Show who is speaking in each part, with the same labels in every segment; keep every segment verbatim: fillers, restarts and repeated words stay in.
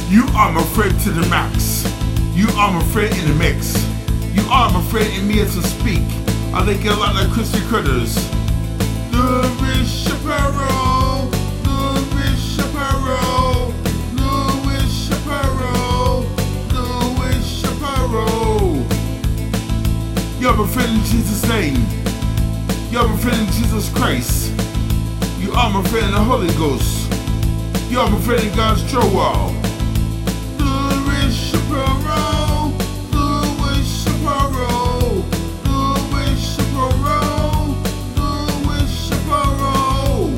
Speaker 1: You are my friend to the max. You are my friend in the mix. You are my friend in me to speak. I think a lot like Christy Critters. Louis Shapiro, Louis Shapiro, Louis Shapiro, Louis Shapiro. You're my friend in Jesus' name. You're my friend in Jesus Christ. You are my friend in the Holy Ghost. You are my friend in God's true wall. Louis Shapiro, Louis Shapiro, Louis Shapiro, Louis Shapiro.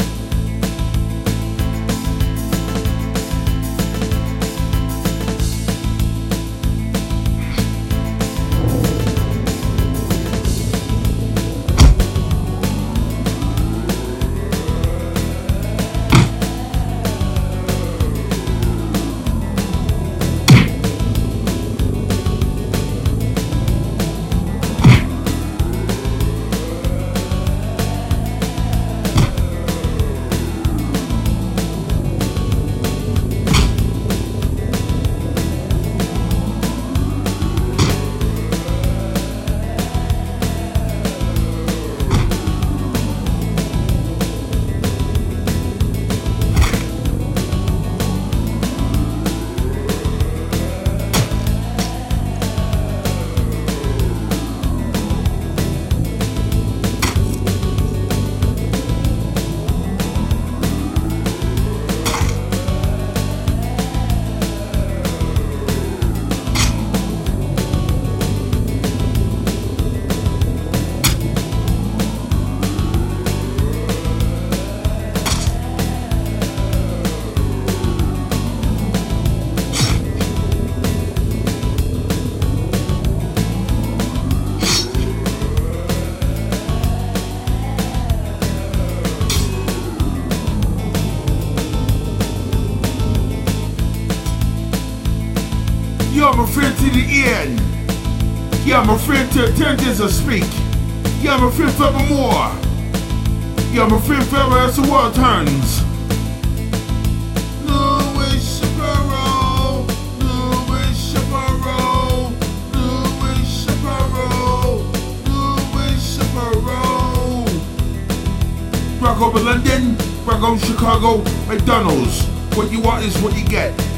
Speaker 1: You're my friend to the end. You're my friend to attendance or speak. You're my friend forevermore. You're my friend forever as the world turns. Louis Shapiro, Louis Shapiro, Louis Shapiro, Louis Shapiro. Rock over London, rock over Chicago, McDonald's. What you want is what you get.